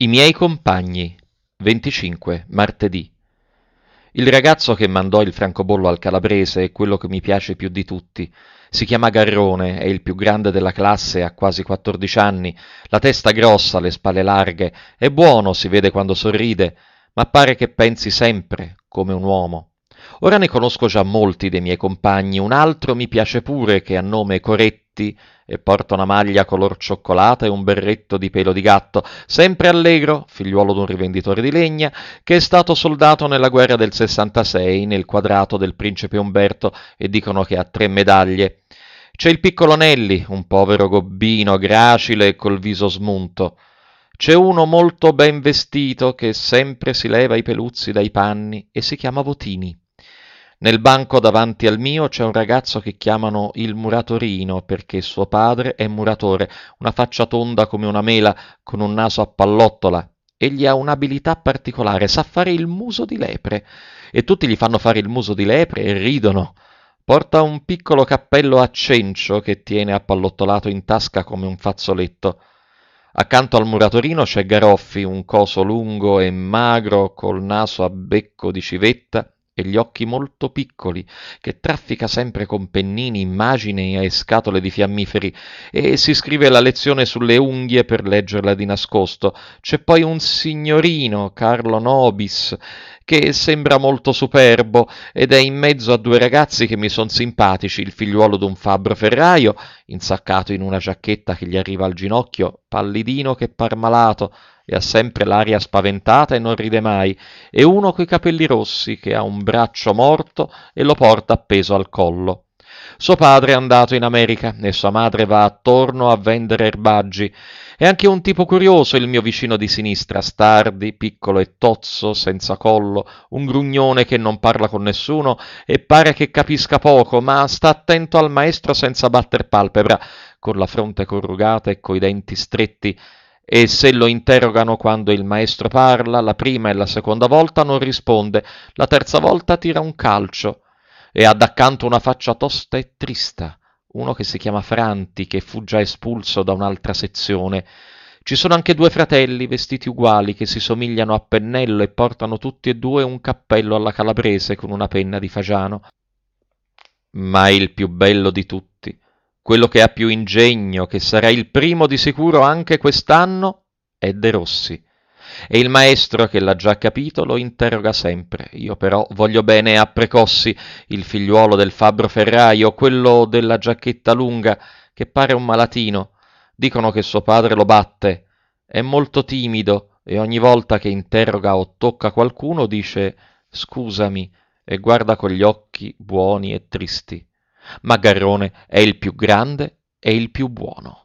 I miei compagni, 25, martedì. Il ragazzo che mandò il francobollo al calabrese è quello che mi piace più di tutti. Si chiama Garrone, è il più grande della classe, ha quasi 14 anni, la testa grossa, le spalle larghe, è buono, si vede quando sorride, ma pare che pensi sempre come un uomo. Ora ne conosco già molti dei miei compagni, un altro mi piace pure che ha nome Coretti e porta una maglia color cioccolata e un berretto di pelo di gatto, sempre allegro, figliuolo d'un rivenditore di legna, che è stato soldato nella guerra del 66 nel quadrato del principe Umberto e dicono che ha 3 medaglie. C'è il piccolo Nelli, un povero gobbino gracile e col viso smunto. C'è uno molto ben vestito che sempre si leva i peluzzi dai panni e si chiama Votini. Nel banco davanti al mio c'è un ragazzo che chiamano il muratorino perché suo padre è muratore, una faccia tonda come una mela, con un naso a pallottola. Egli ha un'abilità particolare, sa fare il muso di lepre e tutti gli fanno fare il muso di lepre e ridono. Porta un piccolo cappello a cencio che tiene appallottolato in tasca come un fazzoletto. Accanto al muratorino c'è Garoffi, un coso lungo e magro col naso a becco di civetta e gli occhi molto piccoli, che traffica sempre con pennini, immagini e scatole di fiammiferi e si scrive la lezione sulle unghie per leggerla di nascosto. C'è poi un signorino, Carlo Nobis, che sembra molto superbo ed è in mezzo a 2 ragazzi che mi son simpatici, il figliuolo d'un fabbro ferraio, insaccato in una giacchetta che gli arriva al ginocchio, pallidino che par malato, e ha sempre l'aria spaventata e non ride mai, e uno coi capelli rossi che ha un braccio morto e lo porta appeso al collo. Suo padre è andato in America e sua madre va attorno a vendere erbaggi. È anche un tipo curioso il mio vicino di sinistra, stardi, piccolo e tozzo, senza collo, un grugnone che non parla con nessuno e pare che capisca poco, ma sta attento al maestro senza batter palpebra, con la fronte corrugata e coi denti stretti, e se lo interrogano quando il maestro parla, la prima e la seconda volta non risponde, la terza volta tira un calcio e ha daccanto una faccia tosta e trista, uno che si chiama Franti, che fu già espulso da un'altra sezione. Ci sono anche 2 fratelli vestiti uguali che si somigliano a pennello e portano tutti e 2 un cappello alla calabrese con una penna di fagiano. Ma il più bello di tutti, quello che ha più ingegno, che sarà il primo di sicuro anche quest'anno, è De Rossi. E il maestro, che l'ha già capito, lo interroga sempre. Io però voglio bene a Precossi, il figliuolo del fabbro ferraio, quello della giacchetta lunga, che pare un malatino. Dicono che suo padre lo batte. È molto timido e ogni volta che interroga o tocca qualcuno dice «scusami» e guarda con gli occhi buoni e tristi. Ma Garrone è il più grande e il più buono.